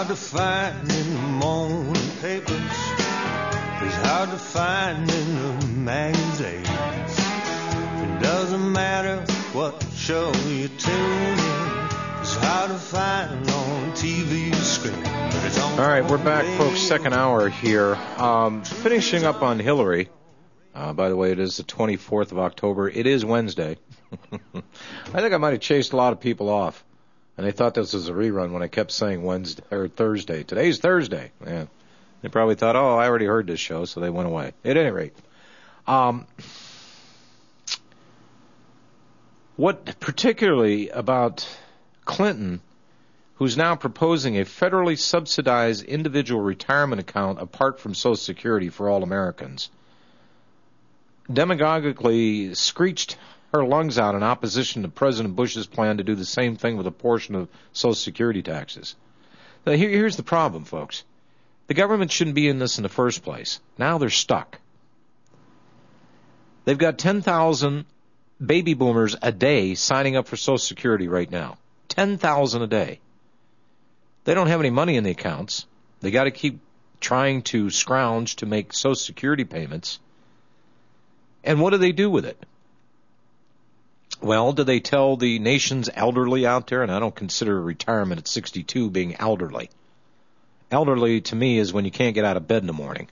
hard to find in the morning papers. It's hard to find in the magazines. It doesn't matter what show you tune in. It's hard to find on TV screen. All right, we're back, folks. Second hour here. Finishing up on Hillary. By the way, it is the 24th of October. It is Wednesday. I think I might have chased a lot of people off, and they thought this was a rerun when I kept saying Wednesday or Thursday. Today's Thursday. Yeah. They probably thought, oh, I already heard this show, so they went away. At any rate, what particularly about Clinton, who's now proposing a federally subsidized individual retirement account apart from Social Security for all Americans, demagogically screeched her lungs out in opposition to President Bush's plan to do the same thing with a portion of Social Security taxes. Now, here's the problem, folks. The government shouldn't be in this in the first place. Now they're stuck. They've got 10,000 baby boomers a day signing up for Social Security right now. 10,000 a day. They don't have any money in the accounts. They got to keep trying to scrounge to make Social Security payments. And what do they do with it? Well, do they tell the nation's elderly out there, and I don't consider retirement at 62 being elderly. Elderly to me is when you can't get out of bed in the morning.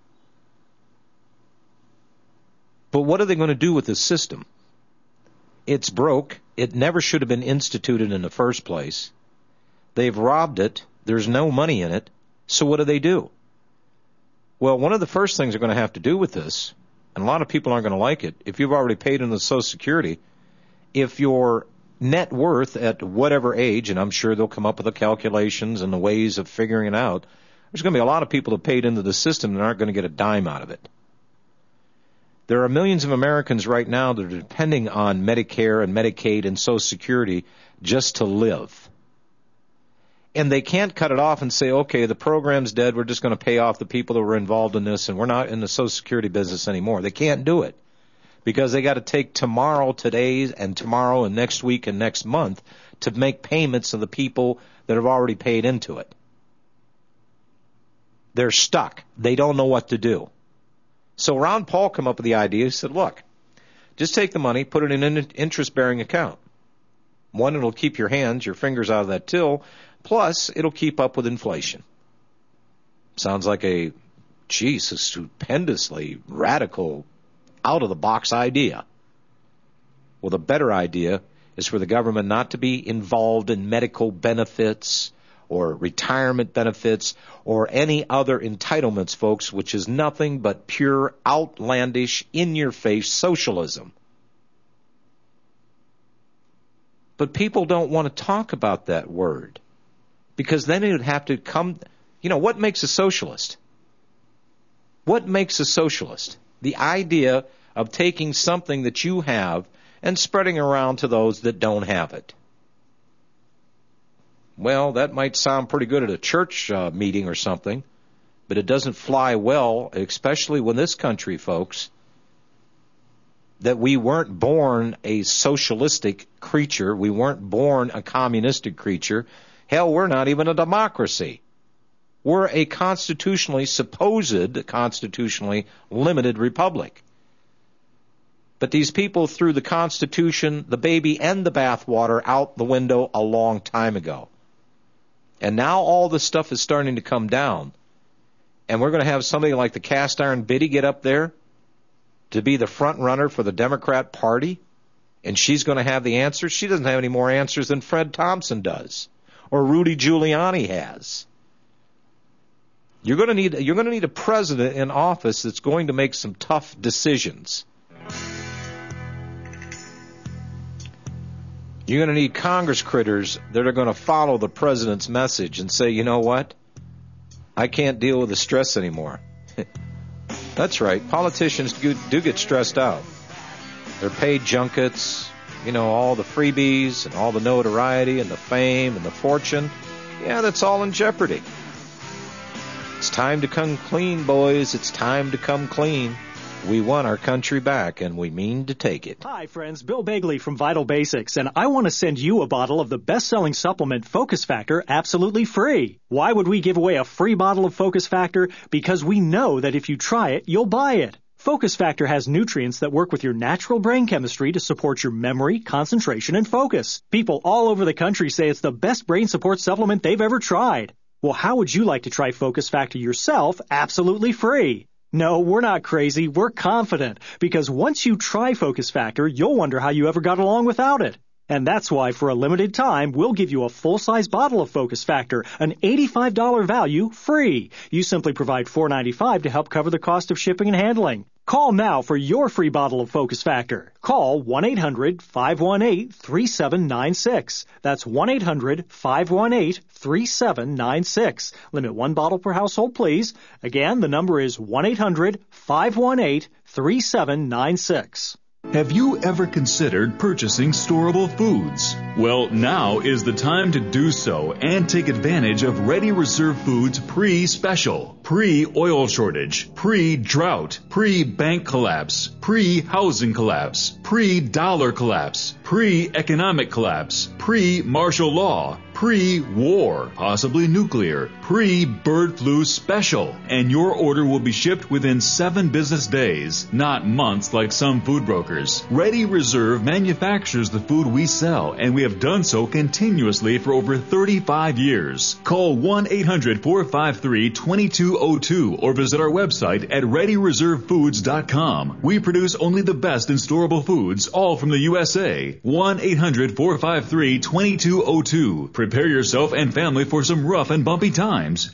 But what are they going to do with this system? It's broke. It never should have been instituted in the first place. They've robbed it. There's no money in it. So what do? Well, one of the first things they're going to have to do with this, and a lot of people aren't going to like it, if you've already paid into Social Security, if your net worth at whatever age, and I'm sure they'll come up with the calculations and the ways of figuring it out, there's going to be a lot of people that paid into the system that aren't going to get a dime out of it. There are millions of Americans right now that are depending on Medicare and Medicaid and Social Security just to live. And they can't cut it off and say, okay, the program's dead, we're just going to pay off the people that were involved in this, and we're not in the Social Security business anymore. They can't do it because they got to take today and next week and next month to make payments to the people that have already paid into it. They're stuck. They don't know what to do. So Ron Paul came up with the idea. He said, look, just take the money, put it in an interest-bearing account. One, it'll keep your fingers out of that till, plus it'll keep up with inflation. Sounds like a stupendously radical, out-of-the-box idea. Well, the better idea is for the government not to be involved in medical benefits or retirement benefits or any other entitlements, folks, which is nothing but pure, outlandish, in-your-face socialism. But people don't want to talk about that word because then it would have to come, what makes a socialist? What makes a socialist? The idea of taking something that you have and spreading around to those that don't have it. Well, that might sound pretty good at a church meeting or something, but it doesn't fly well, especially when this country, folks, that we weren't born a socialistic creature. We weren't born a communistic creature. Hell, we're not even a democracy. We're a constitutionally limited republic. But these people threw the Constitution, the baby, and the bathwater out the window a long time ago. And now all this stuff is starting to come down. And we're going to have somebody like the cast iron Biddy get up there to be the front runner for the Democrat Party. And she's going to have the answers. She doesn't have any more answers than Fred Thompson does or Rudy Giuliani has. You're going to need a president in office that's going to make some tough decisions. You're going to need Congress critters that are going to follow the president's message and say, you know what? I can't deal with the stress anymore. That's right. Politicians do get stressed out. They're paid junkets, all the freebies and all the notoriety and the fame and the fortune. Yeah, that's all in jeopardy. It's time to come clean, boys. It's time to come clean. We want our country back, and we mean to take it. Hi, friends. Bill Bagley from Vital Basics, and I want to send you a bottle of the best-selling supplement Focus Factor absolutely free. Why would we give away a free bottle of Focus Factor? Because we know that if you try it, you'll buy it. Focus Factor has nutrients that work with your natural brain chemistry to support your memory, concentration, and focus. People all over the country say it's the best brain support supplement they've ever tried. Well, how would you like to try Focus Factor yourself absolutely free? No, we're not crazy. We're confident. Because once you try Focus Factor, you'll wonder how you ever got along without it. And that's why, for a limited time, we'll give you a full-size bottle of Focus Factor, an $85 value, free. You simply provide $4.95 to help cover the cost of shipping and handling. Call now for your free bottle of Focus Factor. Call 1-800-518-3796. That's 1-800-518-3796. Limit one bottle per household, please. Again, the number is 1-800-518-3796. Have you ever considered purchasing storable foods? Well, now is the time to do so and take advantage of Ready Reserve Foods pre-special, pre-oil shortage, pre-drought, pre-bank collapse, pre-housing collapse, pre-dollar collapse, pre-economic collapse, pre-martial law, pre-war, possibly nuclear, pre-bird flu special. And your order will be shipped within 7 business days, not months like some food brokers. Ready Reserve manufactures the food we sell, and we have done so continuously for over 35 years. Call 1-800-453-2202 or visit our website at ReadyReserveFoods.com. We produce only the best in storable foods, all from the USA. 1-800-453-2202. Prepare yourself and family for some rough and bumpy times.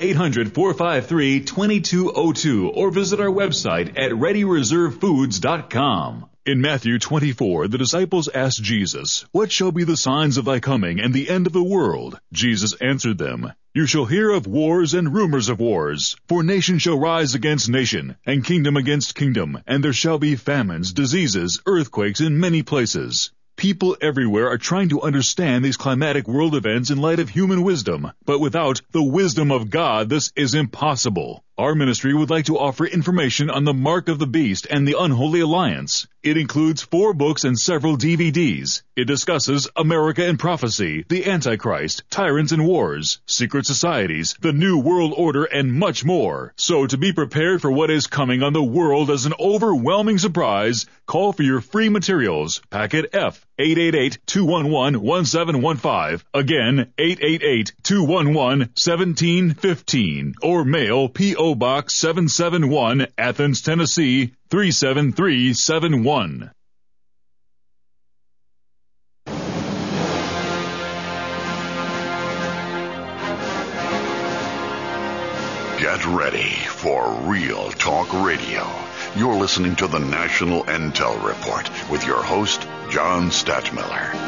1-800-453-2202 or visit our website at ReadyReserveFoods.com. In Matthew 24, the disciples asked Jesus, "What shall be the signs of thy coming and the end of the world?" Jesus answered them, "You shall hear of wars and rumors of wars. For nation shall rise against nation, and kingdom against kingdom, and there shall be famines, diseases, earthquakes in many places." People everywhere are trying to understand these climatic world events in light of human wisdom, but without the wisdom of God, this is impossible. Our ministry would like to offer information on the Mark of the Beast and the Unholy Alliance. It includes 4 books and several DVDs. It discusses America and prophecy, the Antichrist, tyrants and wars, secret societies, the New World Order, and much more. So to be prepared for what is coming on the world as an overwhelming surprise, call for your free materials. Packet F, 888-211-1715. Again, 888-211-1715. Or mail P.O. Box 771, Athens, Tennessee, 37371. Get ready for Real Talk Radio. You're listening to the National Intel Report with your host, John Stadtmiller.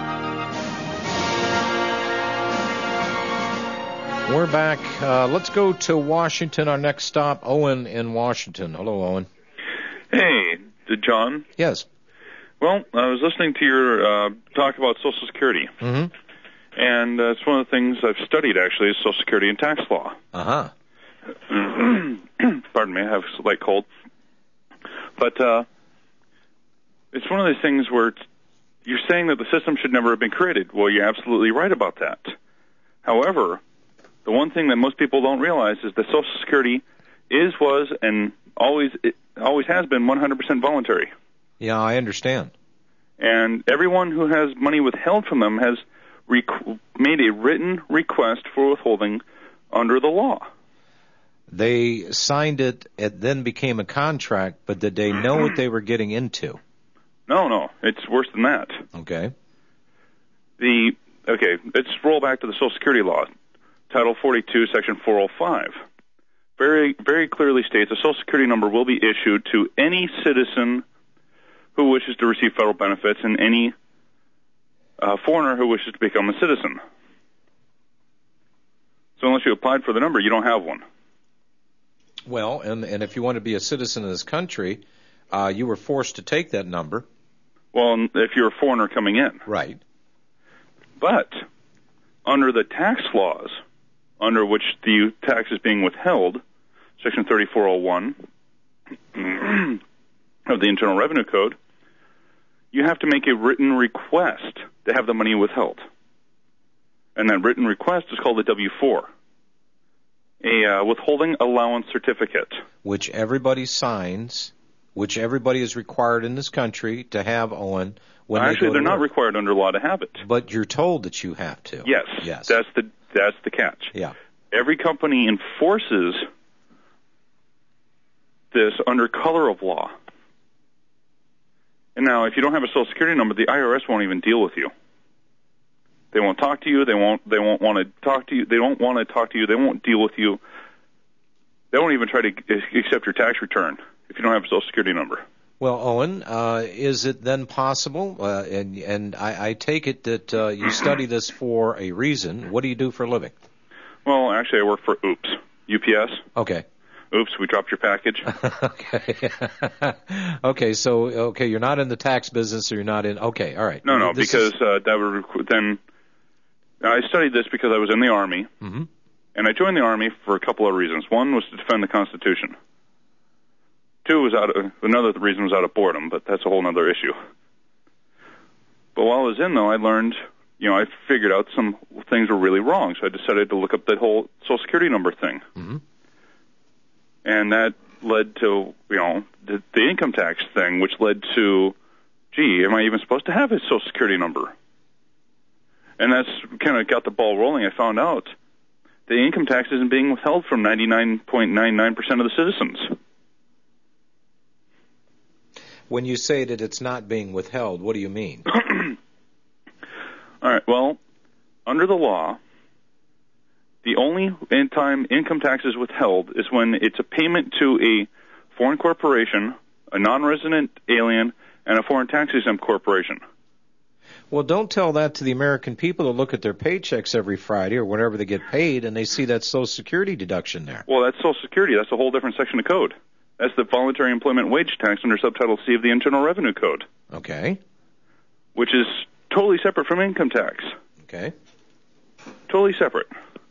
We're back. Let's go to Washington. Our next stop, Owen in Washington. Hello, Owen. Hey, John. Yes. Well, I was listening to your talk about Social Security. Mm-hmm. And it's one of the things I've studied, actually, is Social Security and tax law. Uh-huh. Pardon me, I have a slight cold. But it's one of those things where you're saying that the system should never have been created. Well, you're absolutely right about that. However, the one thing that most people don't realize is that Social Security was, and always has been 100% voluntary. Yeah, I understand. And everyone who has money withheld from them has made a written request for withholding under the law. They signed it, it then became a contract, but did they know what they were getting into? No, it's worse than that. Okay. Let's roll back to the Social Security law. Title 42, Section 405. Very, very clearly states a Social Security number will be issued to any citizen who wishes to receive federal benefits and any foreigner who wishes to become a citizen. So unless you applied for the number, you don't have one. Well, and if you want to be a citizen of this country, you were forced to take that number. Well, if you're a foreigner coming in. Right. But under the tax laws, under which the tax is being withheld, Section 3401, of the Internal Revenue Code, you have to make a written request to have the money withheld. And that written request is called a W-4, a withholding allowance certificate. Which everybody signs, which everybody is required in this country to have, Owen, when Actually, they're not work. required under law to have it. But you're told that you have to. Yes. That's the catch. Yeah. Every company enforces this under color of law. And now, if you don't have a Social Security number, the IRS won't even deal with you. They won't talk to you. They won't want to talk to you. They don't want to talk to you. They won't deal with you. They won't even try to accept your tax return if you don't have a Social Security number. Well, Owen, is it then possible, and I take it that you study this for a reason. What do you do for a living? Well, actually, I work for Oops, UPS. Okay. Oops, we dropped your package. Okay, so you're not in the tax business, or you're not in. Okay, all right. No, because that would then. I studied this because I was in the Army, mm-hmm. and I joined the Army for a couple of reasons. One was to defend the Constitution. Two was another reason was out of boredom, but that's a whole other issue. But while I was in, though, I learned, I figured out some things were really wrong, so I decided to look up the whole Social Security number thing. Mm-hmm. And that led to, the income tax thing, which led to, gee, am I even supposed to have a Social Security number? And that's kind of got the ball rolling. I found out the income tax isn't being withheld from 99.99% of the citizens. When you say that it's not being withheld, what do you mean? All right, well, under the law, the only time income tax is withheld is when it's a payment to a foreign corporation, a non-resident alien, and a foreign tax-exempt corporation. Well, don't tell that to the American people that look at their paychecks every Friday or whenever they get paid, and they see that Social Security deduction there. Well, that's Social Security. That's a whole different section of code. That's the voluntary employment wage tax under Subtitle C of the Internal Revenue Code. Okay. Which is totally separate from income tax. Okay. Totally separate.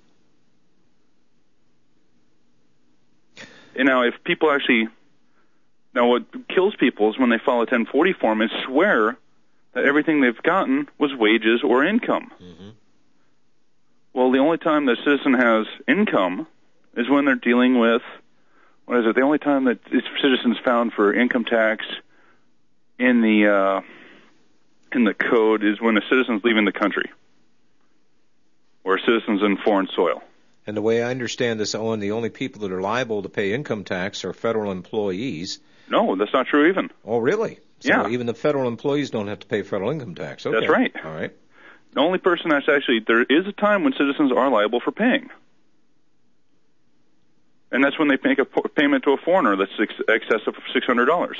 And now, if people actually... Now, what kills people is when they file a 1040 form and swear that everything they've gotten was wages or income. Mm-hmm. Well, the only time the citizen has income is when they're dealing with... What is it? The only time that citizens found for income tax in the code is when a citizen's leaving the country, or a citizen's in foreign soil. And the way I understand this, Owen, the only people that are liable to pay income tax are federal employees. No, that's not true even. Oh, really? So yeah. Even the federal employees don't have to pay federal income tax. Okay. That's right. All right. The only person that's actually... There is a time when citizens are liable for paying. And that's when they make a payment to a foreigner that's excess of $600.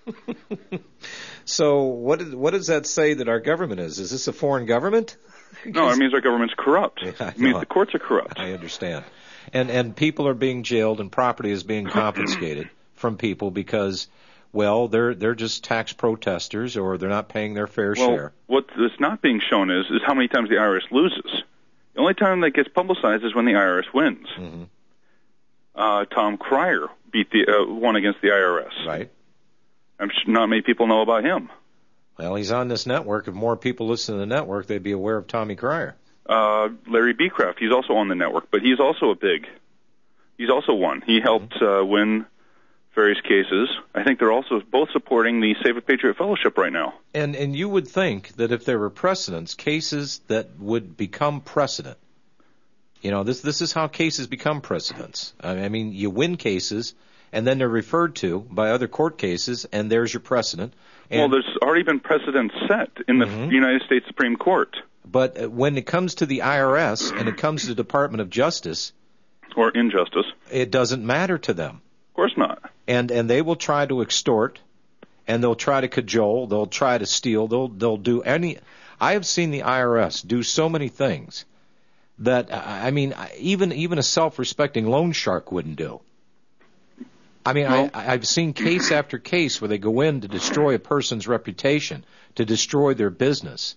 So what does that say that our government is? Is this a foreign government? No, it means our government's corrupt. Yeah, it means the courts are corrupt. I understand. And people are being jailed and property is being confiscated from people because, well, they're just tax protesters or they're not paying their fair share. What is not being shown is how many times the IRS loses. The only time that gets publicized is when the IRS wins. Mm-hmm. Tom Cryer won against the IRS. Right. Not many people know about him. Well, he's on this network. If more people listen to the network, they'd be aware of Tommy Cryer. Larry Beecraft, he's also on the network, but he's also he's also won. He helped win various cases. I think they're also both supporting the Save a Patriot Fellowship right now. And you would think that if there were precedents, cases that would become precedent. This is how cases become precedents. I mean, you win cases, and then they're referred to by other court cases, and there's your precedent. Well, there's already been precedent set in the United States Supreme Court. But when it comes to the IRS and it comes to the Department of Justice... Or injustice. It doesn't matter to them. Of course not. And they will try to extort, and they'll try to cajole, they'll try to steal, they'll do any... I have seen the IRS do so many things that, I mean, even a self-respecting loan shark wouldn't do. I mean, no. I've seen case after case where they go in to destroy a person's reputation, to destroy their business.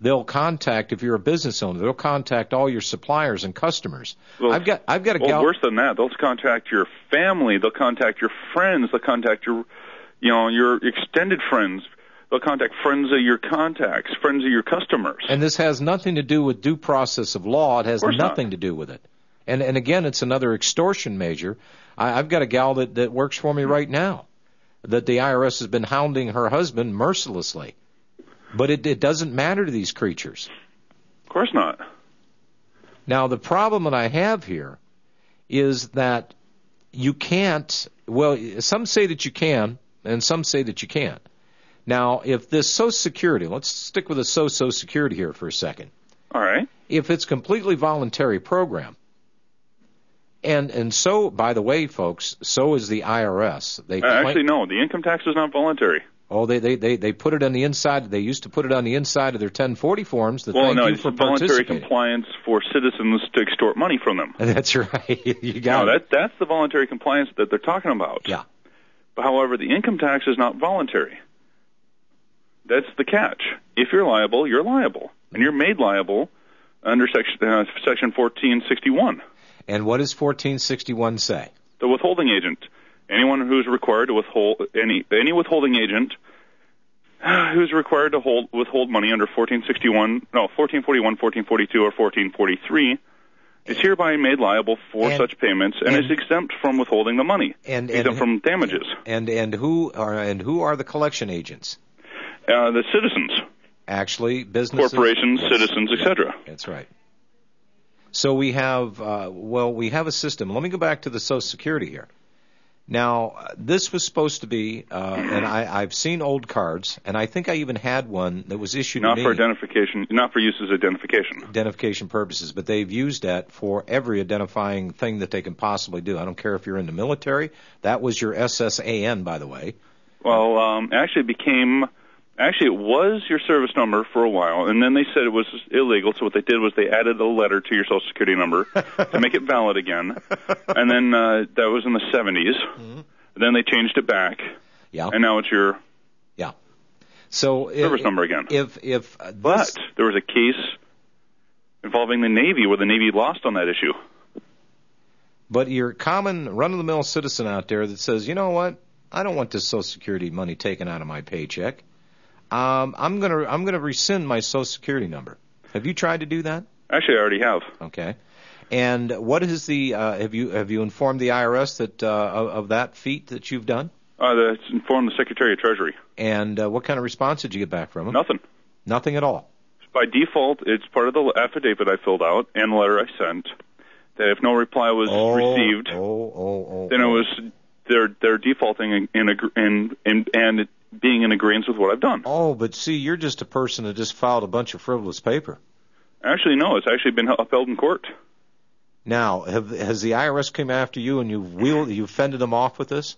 They'll contact, if you're a business owner, they'll contact all your suppliers and customers. Well, I've got a gal. Worse than that, they'll contact your family, they'll contact your friends, they'll contact your extended friends. They'll contact friends of your contacts, friends of your customers. And this has nothing to do with due process of law. It has nothing to do with it. And again, it's another extortion measure. I've got a gal that works for me right now that the IRS has been hounding her husband mercilessly. But it doesn't matter to these creatures. Of course not. Now, the problem that I have here is that you can't, well, some say that you can, and some say that you can't. Now, if this Social Security, let's stick with the Social Security here for a second. All right. If it's completely voluntary program, and so, by the way, folks, so is the IRS. Actually, no, the income tax is not voluntary. Oh, they put it on the inside. They used to put it on the inside of their 1040 forms. It's voluntary compliance for citizens to extort money from them. That's right. You got it. That's the voluntary compliance that they're talking about. Yeah. But, however, the income tax is not voluntary. That's the catch. If you're liable, you're liable. And you're made liable under Section 1461. And what does 1461 say? The withholding agent. Anyone who's required to withhold, any withholding agent who's required to withhold money under 1441, 1442, or 1443 is hereby made liable for such payments and is exempt from withholding the money, exempt from damages. And who are the collection agents? The citizens. Actually, businesses, corporations, citizens, etc. That's right. So we have a system. Let me go back to the Social Security here. Now, this was supposed to be, and I've seen old cards, and I think I even had one that was issued not to me. For identification, not for use as identification. Identification purposes, but they've used that for every identifying thing that they can possibly do. I don't care if you're in the military. That was your SSAN, by the way. Well, Actually, it was your service number for a while, and then they said it was illegal, so what they did was they added a letter to your Social Security number to make it valid again, and then that was in the 70s. Mm-hmm. Then they changed it back, and now it's your service number again. But there was a case involving the Navy where the Navy lost on that issue. But your common run-of-the-mill citizen out there that says, you know what, I don't want this Social Security money taken out of my paycheck. I'm gonna rescind my Social Security number. Have you tried to do that? Actually, I already have. Okay. And what is the have you informed the IRS that of that feat that you've done? That's informed the Secretary of Treasury. And what kind of response did you get back from him? Nothing. Nothing at all. By default, it's part of the affidavit I filled out and the letter I sent that if no reply was received, then it was they're defaulting and being in agreement with what I've done. Oh, but see, you're just a person that just filed a bunch of frivolous paper. Actually, no. It's actually been upheld in court. Now, has the IRS come after you and you fended them off with this?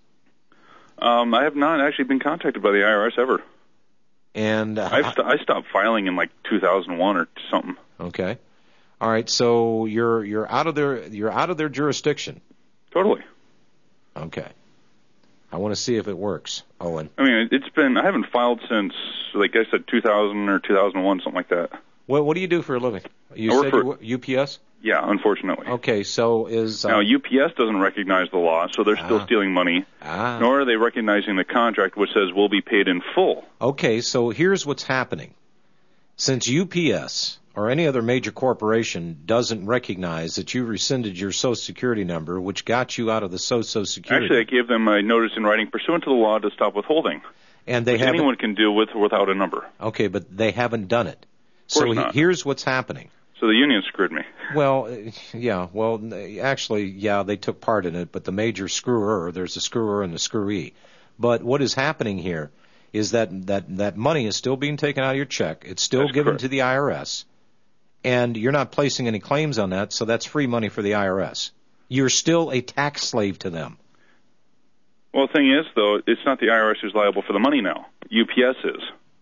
I have not actually been contacted by the IRS ever. And I stopped filing in like 2001 or something. Okay. All right. So you're out of their jurisdiction. Totally. Okay. I want to see if it works, Owen. I mean, I haven't filed since, like I said, 2000 or 2001, something like that. What do you do for a living? You said UPS? Yeah, unfortunately. Okay, so now UPS doesn't recognize the law, so they're still stealing money. Nor are they recognizing the contract, which says we'll be paid in full. Okay, so here's what's happening. Since UPS or any other major corporation doesn't recognize that you rescinded your Social Security number, which got you out of the Social Security. Actually, I gave them a notice in writing pursuant to the law to stop withholding. And which anyone can do with or without a number. Okay, but they haven't done it. Of course not. Here's what's happening. So the union screwed me. Well, yeah. Well, actually, yeah, they took part in it, but the major screwer, there's a screwer and a screwee. But what is happening here is that money is still being taken out of your check. It's still given to the IRS. And you're not placing any claims on that, so that's free money for the IRS. You're still a tax slave to them. Well, the thing is, though, it's not the IRS who's liable for the money now. UPS is.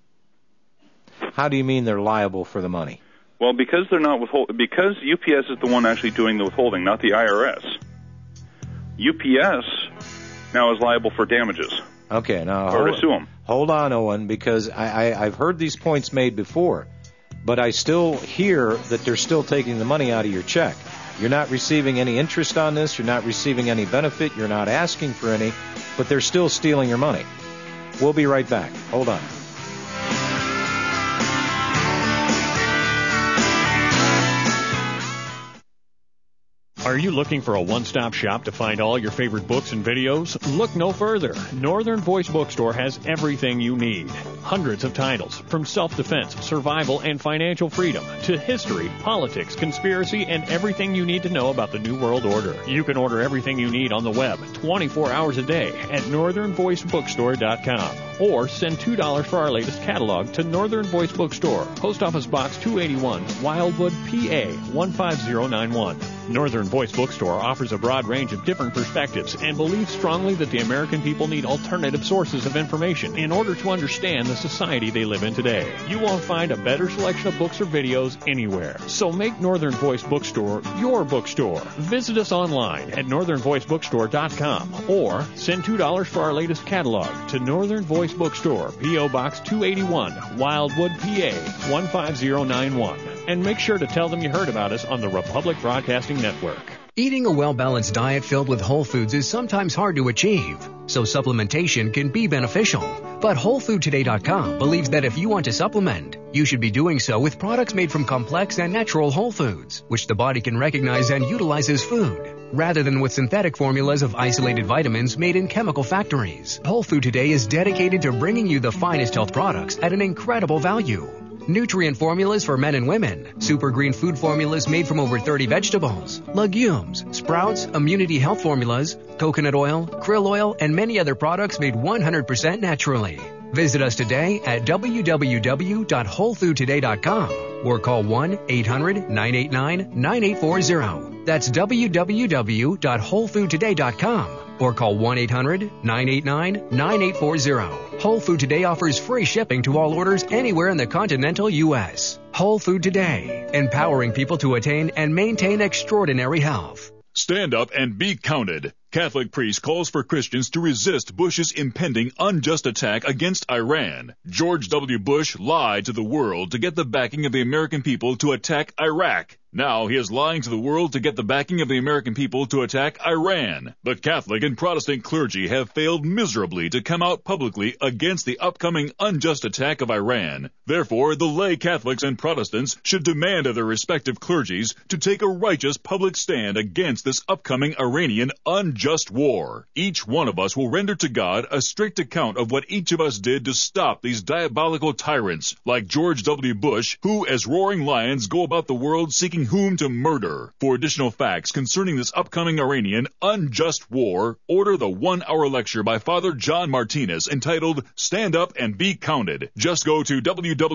How do you mean they're liable for the money? Well, because they're not because UPS is the one actually doing the withholding, not the IRS. UPS now is liable for damages. Okay, now or to sue them. Hold on, Owen, because I've heard these points made before. But I still hear that they're still taking the money out of your check. You're not receiving any interest on this. You're not receiving any benefit. You're not asking for any, but they're still stealing your money. We'll be right back. Hold on. Are you looking for a one-stop shop to find all your favorite books and videos? Look no further. Northern Voice Bookstore has everything you need. Hundreds of titles, from self-defense, survival, and financial freedom, to history, politics, conspiracy, and everything you need to know about the New World Order. You can order everything you need on the web 24 hours a day at northernvoicebookstore.com. Or send $2 for our latest catalog to Northern Voice Bookstore, Post Office Box 281, Wildwood, PA 15091. Northern Voice Bookstore offers a broad range of different perspectives and believes strongly that the American people need alternative sources of information in order to understand the society they live in today. You won't find a better selection of books or videos anywhere. So make Northern Voice Bookstore your bookstore. Visit us online at northernvoicebookstore.com or send $2 for our latest catalog to Northern Voice Bookstore, P.O. Box 281, Wildwood, PA 15091. And make sure to tell them you heard about us on the Republic Broadcasting Network. Eating a well-balanced diet filled with whole foods is sometimes hard to achieve, so supplementation can be beneficial. But WholeFoodToday.com believes that if you want to supplement, you should be doing so with products made from complex and natural whole foods, which the body can recognize and utilize as food, rather than with synthetic formulas of isolated vitamins made in chemical factories. Whole Food Today is dedicated to bringing you the finest health products at an incredible value. Nutrient formulas for men and women, super green food formulas made from over 30 vegetables, legumes, sprouts, immunity health formulas, coconut oil, krill oil, and many other products made 100% naturally. Visit us today at www.wholefoodtoday.com or call 1-800-989-9840. That's www.wholefoodtoday.com. Or call 1-800-989-9840. Whole Food Today offers free shipping to all orders anywhere in the continental U.S. Whole Food Today, empowering people to attain and maintain extraordinary health. Stand up and be counted. Catholic priest calls for Christians to resist Bush's impending unjust attack against Iran. George W. Bush lied to the world to get the backing of the American people to attack Iraq. Now he is lying to the world to get the backing of the American people to attack Iran. The Catholic and Protestant clergy have failed miserably to come out publicly against the upcoming unjust attack of Iran. Therefore, the lay Catholics and Protestants should demand of their respective clergies to take a righteous public stand against this upcoming Iranian unjust war. Each one of us will render to God a strict account of what each of us did to stop these diabolical tyrants like George W. Bush, who as roaring lions go about the world seeking whom to murder. For additional facts concerning this upcoming Iranian unjust war, order the 1-hour lecture by Father John Martinez entitled Stand Up and Be Counted. Just go to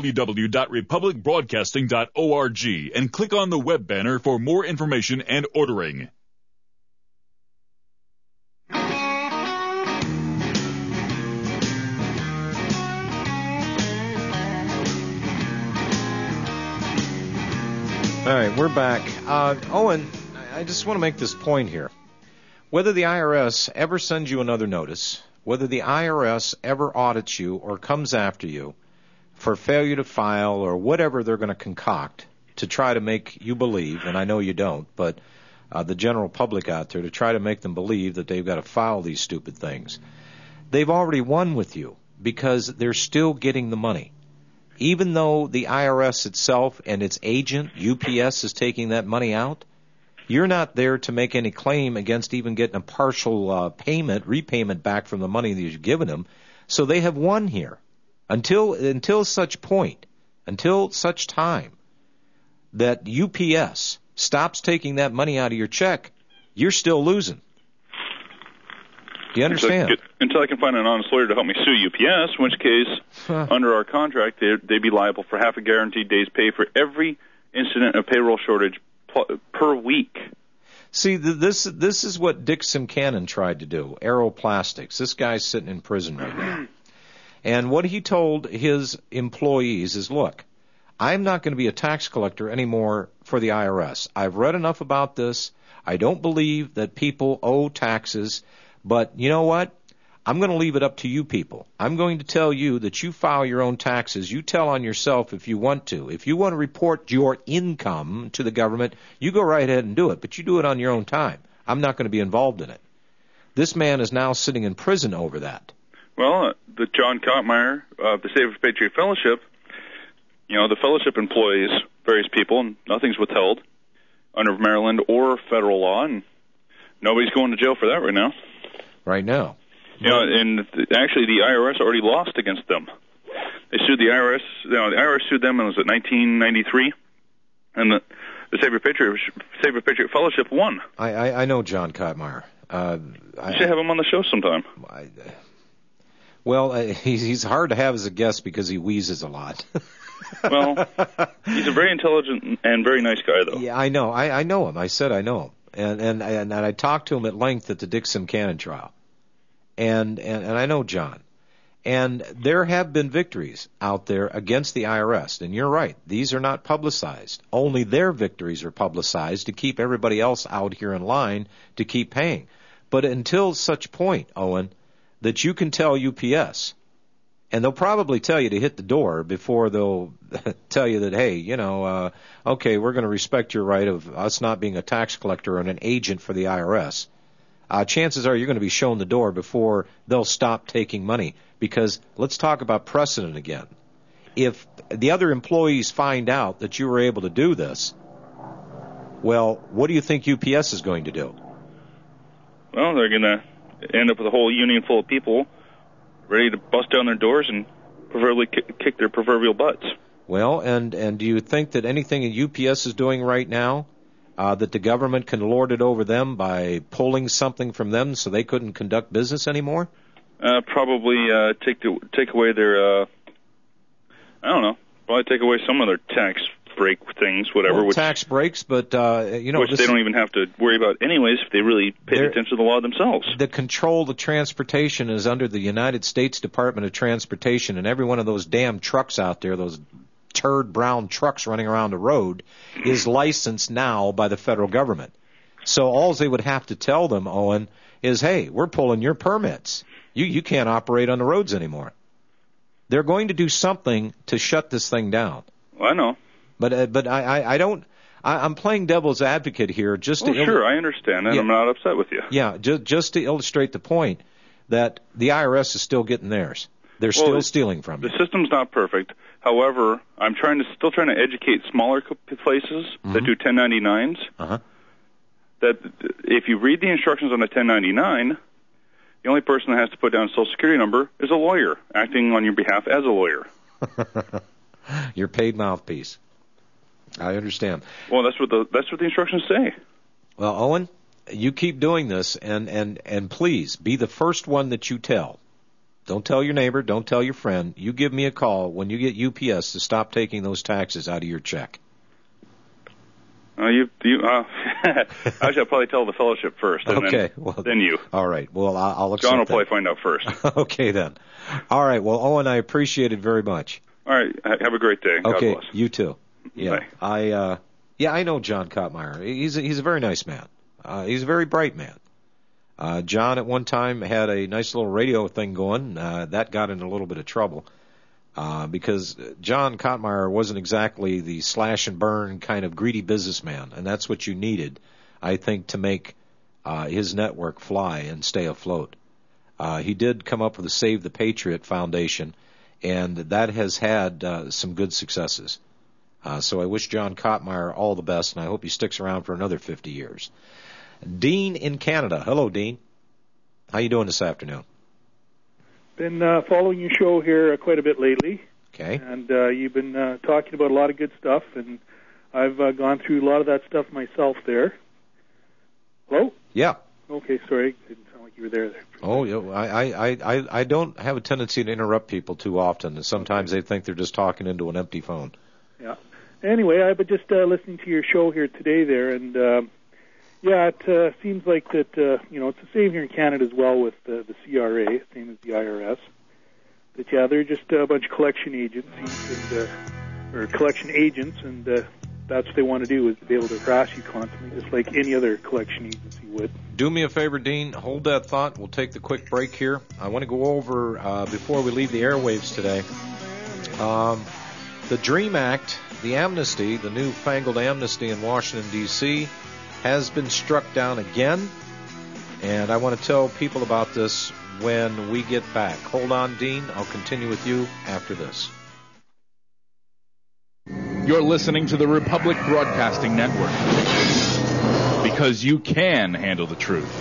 www.republicbroadcasting.org and click on the web banner for more information and ordering. All right, we're back. Owen, I just want to make this point here. Whether the IRS ever sends you another notice, whether the IRS ever audits you or comes after you for failure to file or whatever they're going to concoct to try to make you believe, and I know you don't, but the general public out there to try to make them believe that they've got to file these stupid things, they've already won with you because they're still getting the money. Even though the IRS itself and its agent, UPS, is taking that money out, you're not there to make any claim against even getting a partial repayment back from the money that you've given them. So they have won here. Until such point, until such time that UPS stops taking that money out of your check, you're still losing. Do you understand? Until I can find an honest lawyer to help me sue UPS, in which case, under our contract, they'd be liable for half a guaranteed day's pay for every incident of payroll shortage per week. See, this is what Dick Simcannon tried to do, Aero Plastics. This guy's sitting in prison right now. And what he told his employees is, look, I'm not going to be a tax collector anymore for the IRS. I've read enough about this. I don't believe that people owe taxes. But you know what? I'm going to leave it up to you people. I'm going to tell you that you file your own taxes. You tell on yourself if you want to. If you want to report your income to the government, you go right ahead and do it, but you do it on your own time. I'm not going to be involved in it. This man is now sitting in prison over that. Well, the John Kottmeyer of the Save the Patriot Fellowship, the fellowship employs various people, and nothing's withheld under Maryland or federal law, and nobody's going to jail for that right now. Right now. And actually the IRS already lost against them. They sued the IRS. The IRS sued them in 1993, and the Save the Patriot Fellowship won. I know John Kottmeyer. You should have him on the show sometime. He's hard to have as a guest because he wheezes a lot. Well, he's a very intelligent and very nice guy, though. Yeah, I know. I know him. I said I know him, and I talked to him at length at the Dixon Cannon trial, and I know John, and there have been victories out there against the IRS, and you're right. These are not publicized. Only their victories are publicized to keep everybody else out here in line to keep paying. But until such point, Owen, that you can tell UPS. And they'll probably tell you to hit the door before they'll tell you that, hey, okay, we're going to respect your right of us not being a tax collector and an agent for the IRS. Chances are you're going to be shown the door before they'll stop taking money. Because let's talk about precedent again. If the other employees find out that you were able to do this, well, what do you think UPS is going to do? Well, they're going to end up with a whole union full of people ready to bust down their doors and proverbially kick their proverbial butts. Well, and do you think that anything that UPS is doing right now, that the government can lord it over them by pulling something from them so they couldn't conduct business anymore? Probably take away their, probably take away some of their tax break things, whatever. Well, tax breaks, but, which they don't even have to worry about anyways if they really paid attention to the law themselves. The control of transportation is under the United States Department of Transportation, and every one of those damn trucks out there, those turd brown trucks running around the road, is licensed now by the federal government. So all they would have to tell them, Owen, is, hey, we're pulling your permits. You can't operate on the roads anymore. They're going to do something to shut this thing down. Well, I know. But I don't. I'm playing devil's advocate here just to. Sure, I understand, and I'm not upset with you. Yeah, just to illustrate the point that the IRS is still getting theirs. They're still stealing from you. The system's not perfect. However, I'm still trying to educate smaller places that do 1099s. That if you read the instructions on a 1099, the only person that has to put down a Social Security number is a lawyer acting on your behalf as a lawyer. Your paid mouthpiece. I understand. Well, that's what the instructions say. Well, Owen, you keep doing this, and please be the first one that you tell. Don't tell your neighbor. Don't tell your friend. You give me a call when you get UPS to stop taking those taxes out of your check. I should probably tell the fellowship first, and then you. All right. Well, I'll accept John will probably find out first. Okay, then. All right. Well, Owen, I appreciate it very much. All right. Have a great day. Okay. God bless. You too. Yeah. Bye. I know John Kottmeyer. He's a very nice man. He's a very bright man. John at one time had a nice little radio thing going. That got in a little bit of trouble. Because John Kottmeyer wasn't exactly the slash and burn kind of greedy businessman, and that's what you needed, I think, to make his network fly and stay afloat. He did come up with the Save the Patriot Foundation, and that has had some good successes. So I wish John Kottmeyer all the best, and I hope he sticks around for another 50 years. Dean in Canada. Hello, Dean. How you doing this afternoon? Been following your show here quite a bit lately. Okay. And you've been talking about a lot of good stuff, and I've gone through a lot of that stuff myself there. Hello? Yeah. Okay, sorry. Didn't sound like you were there. Oh, yeah. I don't have a tendency to interrupt people too often, and sometimes they think they're just talking into an empty phone. Yeah. Anyway, I've been just listening to your show here today there, and it seems like that, it's the same here in Canada as well with the CRA, same as the IRS. That, they're just a bunch of collection agencies or collection agents, and that's what they want to do, is be able to harass you constantly, just like any other collection agency would. Do me a favor, Dean. Hold that thought. We'll take the quick break here. I want to go over, before we leave the airwaves today, the DREAM Act, the amnesty, the newfangled amnesty in Washington, D.C., has been struck down again. And I want to tell people about this when we get back. Hold on, Dean. I'll continue with you after this. You're listening to the Republic Broadcasting Network, because you can handle the truth.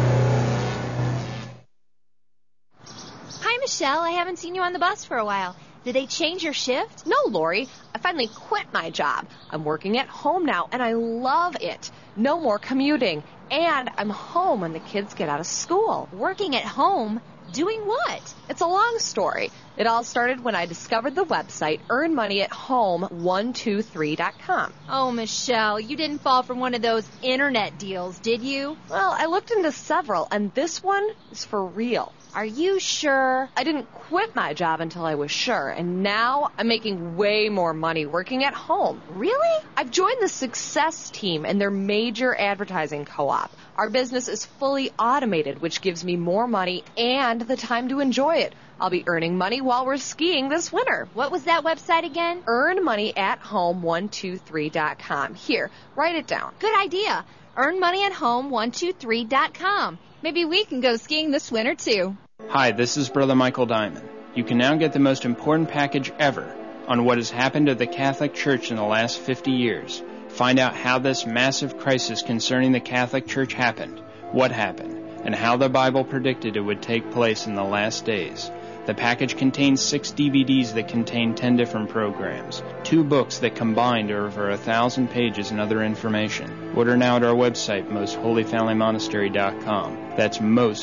Hi, Michelle. I haven't seen you on the bus for a while. Did they change your shift? No, Lori. I finally quit my job. I'm working at home now, and I love it. No more commuting. And I'm home when the kids get out of school. Working at home? Doing what? It's a long story. It all started when I discovered the website earnmoneyathome123.com. Oh, Michelle, you didn't fall from one of those internet deals, did you? Well, I looked into several, and this one is for real. Are you sure? I didn't quit my job until I was sure, and now I'm making way more money working at home. Really? I've joined the Success Team and their major advertising co-op. Our business is fully automated, which gives me more money and the time to enjoy it. I'll be earning money while we're skiing this winter. What was that website again? earnmoneyathome123.com. Here, write it down. Good idea. earnmoneyathome123.com. Maybe we can go skiing this winter, too. Hi, this is Brother Michael Diamond. You can now get the most important package ever on what has happened to the Catholic Church in the last 50 years. Find out how this massive crisis concerning the Catholic Church happened, what happened, and how the Bible predicted it would take place in the last days. The package contains 6 DVDs that contain 10 different programs, 2 books that combined are over 1,000 pages and other information. Order now at our website, mostholyfamilymonastery.com. That's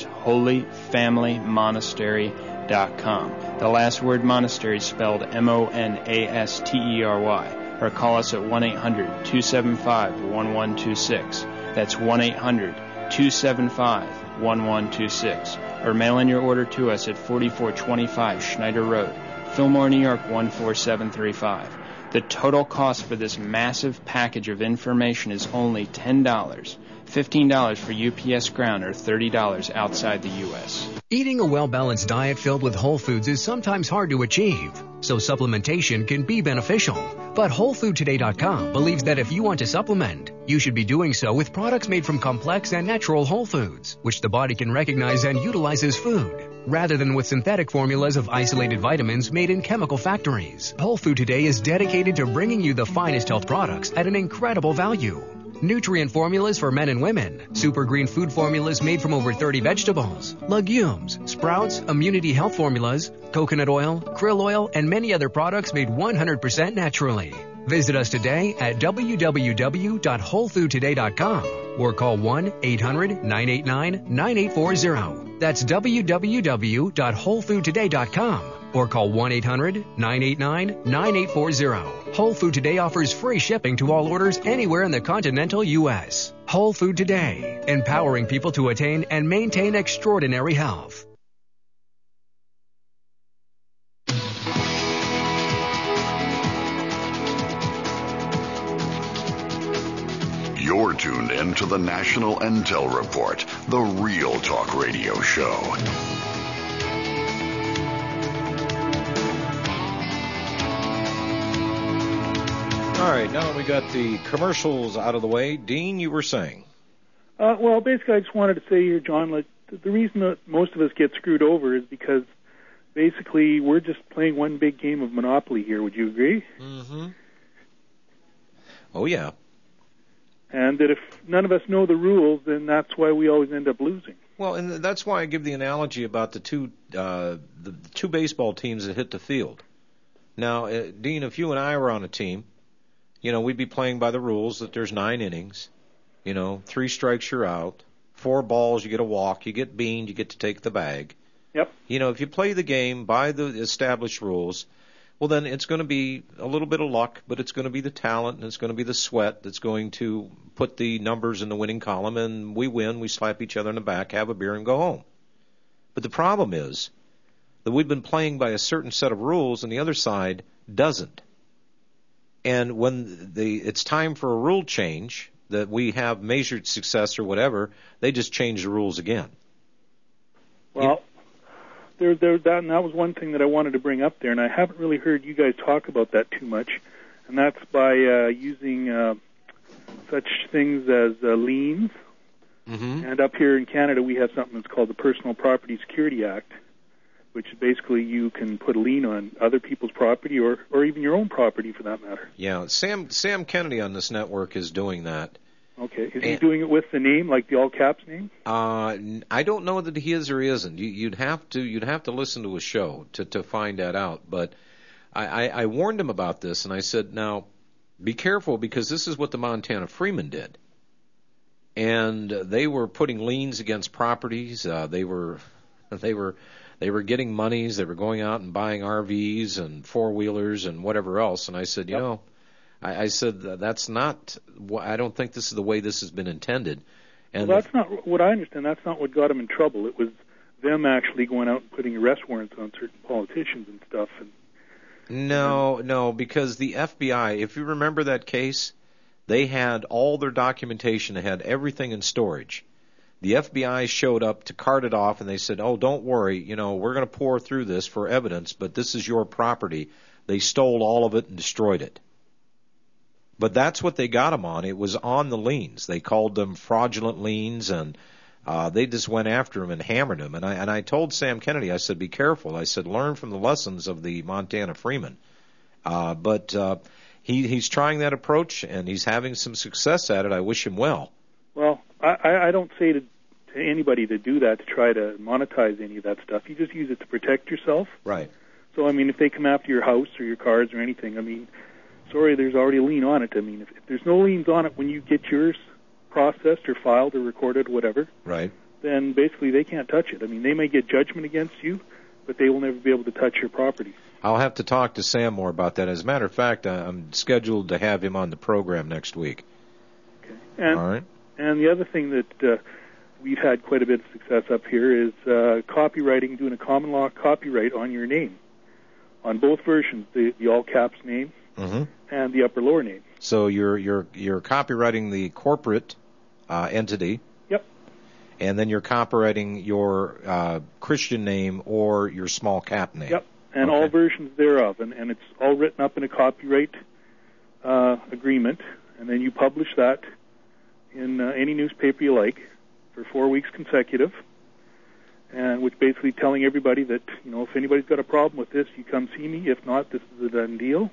mostholyfamilymonastery.com. The last word monastery is spelled M-O-N-A-S-T-E-R-Y. Or call us at 1-800-275-1126. That's 1-800-275-1126. Or mail in your order to us at 4425 Schneider Road, Fillmore, New York 14735. The total cost for this massive package of information is only $10. $15 for UPS Ground or $30 outside the U.S. Eating a well-balanced diet filled with whole foods is sometimes hard to achieve, so supplementation can be beneficial. But WholeFoodToday.com believes that if you want to supplement, you should be doing so with products made from complex and natural whole foods, which the body can recognize and utilize as food, rather than with synthetic formulas of isolated vitamins made in chemical factories. Whole Food Today is dedicated to bringing you the finest health products at an incredible value. Nutrient formulas for men and women, super green food formulas made from over 30 vegetables, legumes, sprouts, immunity health formulas, coconut oil, krill oil, and many other products made 100% naturally. Visit us today at www.wholefoodtoday.com or call 1-800-989-9840. That's www.wholefoodtoday.com or call 1-800-989-9840. Whole Food Today offers free shipping to all orders anywhere in the continental U.S. Whole Food Today, empowering people to attain and maintain extraordinary health. You're tuned in to the National Intel Report, the Real Talk Radio Show. All right, now we got the commercials out of the way. Dean, you were saying? Well, basically, I just wanted to say here, John, like, the reason that most of us get screwed over is because basically we're just playing one big game of Monopoly here. Would you agree? Mm-hmm. Oh, yeah. And that if none of us know the rules, then that's why we always end up losing. Well, and that's why I give the analogy about the two baseball teams that hit the field. Now, Dean, if you and I were on a team, you know, we'd be playing by the rules that there's 9 innings. You know, 3 strikes, you're out. 4 balls, you get a walk. You get beaned, you get to take the bag. Yep. You know, if you play the game by the established rules, well, then it's going to be a little bit of luck, but it's going to be the talent and it's going to be the sweat that's going to put the numbers in the winning column, and we win, we slap each other in the back, have a beer, and go home. But the problem is that we've been playing by a certain set of rules, and the other side doesn't. And when it's time for a rule change that we have measured success or whatever, they just change the rules again. Well, that was one thing that I wanted to bring up there, and I haven't really heard you guys talk about that too much, and that's by using such things as liens. Mm-hmm. And up here in Canada, we have something that's called the Personal Property Security Act, which is basically you can put a lien on other people's property or even your own property for that matter. Yeah, Sam Kennedy on this network is doing that. Okay. Is he doing it with the name, like the all caps name? I don't know that he is or he isn't. You'd have to listen to a show to find that out. But I warned him about this, and I said, now, be careful, because this is what the Montana Freemen did. And they were putting liens against properties. They were getting monies. They were going out and buying RVs and four-wheelers and whatever else. And I said, you know, I said, that's not, I don't think this is the way this has been intended. And well, that's not what I understand. That's not what got them in trouble. It was them actually going out and putting arrest warrants on certain politicians and stuff. No, because the FBI, if you remember that case, they had all their documentation. They had everything in storage. The FBI showed up to cart it off, and they said, oh, don't worry, we're going to pour through this for evidence, but this is your property. They stole all of it and destroyed it. But that's what they got him on. It was on the liens. They called them fraudulent liens, and they just went after him and hammered him. And I told Sam Kennedy, I said, be careful. I said, learn from the lessons of the Montana Freemen. But he's trying that approach, and he's having some success at it. I wish him well. Well, I don't say to anybody to do that to try to monetize any of that stuff. You just use it to protect yourself. Right. So, I mean, if they come after your house or your cars or anything, I mean, sorry, there's already a lien on it. I mean, if there's no liens on it when you get yours processed or filed or recorded, whatever, right, then basically they can't touch it. I mean, they may get judgment against you, but they will never be able to touch your property. I'll have to talk to Sam more about that. As a matter of fact, I'm scheduled to have him on the program next week. Okay. And, all right. And the other thing that we've had quite a bit of success up here is copywriting, doing a common law copyright on your name, on both versions, the all caps name and the upper lower name. So you're copywriting the corporate entity. Yep. And then you're copywriting your Christian name or your small cap name. Yep. And all versions thereof, and it's all written up in a copyright agreement, and then you publish that in any newspaper you like for 4 weeks consecutive, and which basically telling everybody that, if anybody's got a problem with this, you come see me. If not, this is a done deal.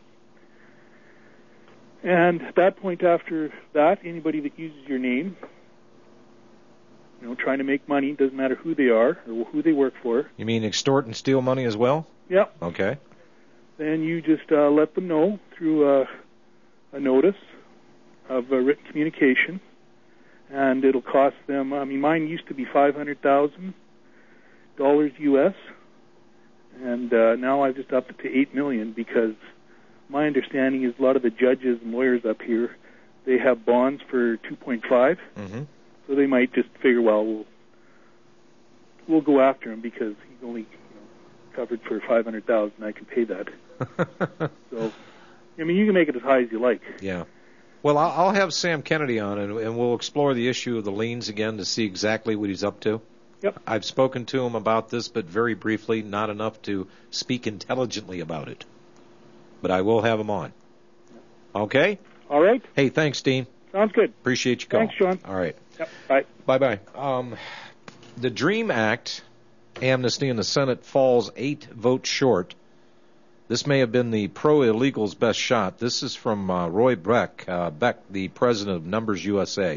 And at that point after that, anybody that uses your name, trying to make money, doesn't matter who they are or who they work for. You mean extort and steal money as well? Yep. Okay. Then you just let them know through a notice of written communication, and it'll cost them, I mean, mine used to be $500,000 US, and now I've just upped it to $8 million, because my understanding is a lot of the judges and lawyers up here, they have bonds for 2.5, so they might just figure, well, we'll go after him because he's only covered for $500,000. I can pay that. So, I mean, you can make it as high as you like. Yeah. Well, I'll have Sam Kennedy on, and we'll explore the issue of the liens again to see exactly what he's up to. Yep. I've spoken to him about this, but very briefly, not enough to speak intelligently about it. But I will have him on. Okay? All right. Hey, thanks, Dean. Sounds good. Appreciate your call. Thanks, Sean. All right. Yep. Bye. Bye-bye. The DREAM Act amnesty in the Senate falls 8 votes short. This may have been the pro-illegals' best shot. This is from Roy Beck, the president of Numbers USA.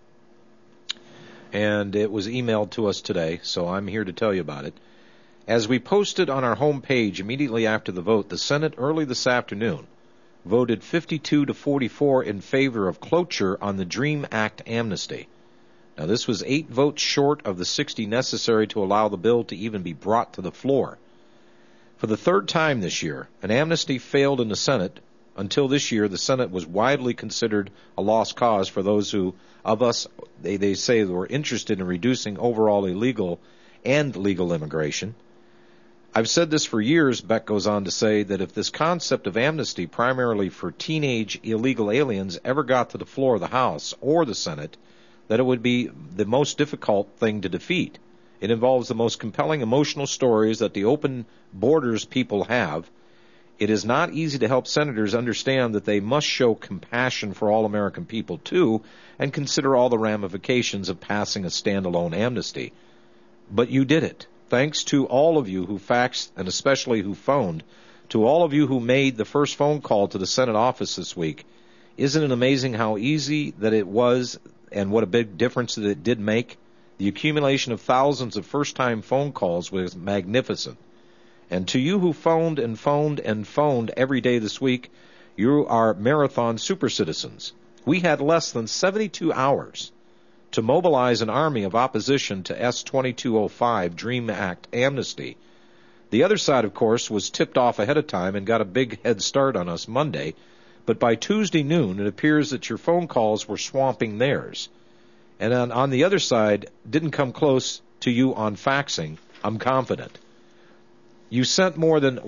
And it was emailed to us today, so I'm here to tell you about it. As we posted on our homepage immediately after the vote, the Senate early this afternoon voted 52 to 44 in favor of cloture on the DREAM Act amnesty. Now, this was 8 votes short of the 60 necessary to allow the bill to even be brought to the floor. For the third time this year, an amnesty failed in the Senate. Until this year, the Senate was widely considered a lost cause for those of us, they say, were interested in reducing overall illegal and legal immigration. I've said this for years, Beck goes on to say, that if this concept of amnesty, primarily for teenage illegal aliens, ever got to the floor of the House or the Senate, that it would be the most difficult thing to defeat. It involves the most compelling emotional stories that the open borders people have. It is not easy to help senators understand that they must show compassion for all American people, too, and consider all the ramifications of passing a standalone amnesty. But you did it. Thanks to all of you who faxed and especially who phoned, to all of you who made the first phone call to the Senate office this week. Isn't it amazing how easy that it was and what a big difference that it did make? The accumulation of thousands of first-time phone calls was magnificent. And to you who phoned and phoned and phoned every day this week, you are marathon super citizens. We had less than 72 hours to mobilize an army of opposition to S-2205 DREAM Act amnesty. The other side, of course, was tipped off ahead of time and got a big head start on us Monday, but by Tuesday noon it appears that your phone calls were swamping theirs. And on the other side, didn't come close to you on faxing, I'm confident. You sent more than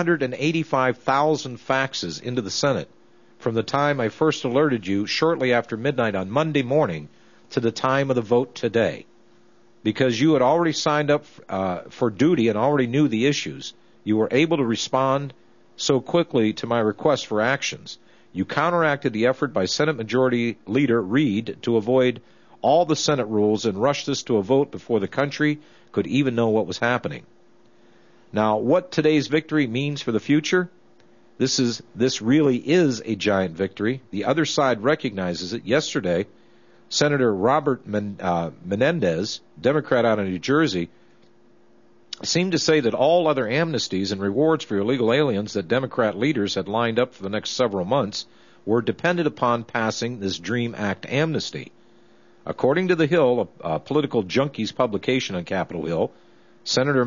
185,000 faxes into the Senate from the time I first alerted you shortly after midnight on Monday morning to the time of the vote today. Because you had already signed up for duty and already knew the issues, you were able to respond so quickly to my request for actions. You counteracted the effort by Senate Majority Leader Reid to avoid all the Senate rules and rushed this to a vote before the country could even know what was happening. Now, what today's victory means for the future? This really is a giant victory. The other side recognizes it. Yesterday, Senator Robert Menendez, Democrat out of New Jersey, seemed to say that all other amnesties and rewards for illegal aliens that Democrat leaders had lined up for the next several months were dependent upon passing this DREAM Act amnesty. According to The Hill, a political junkies publication on Capitol Hill, Senator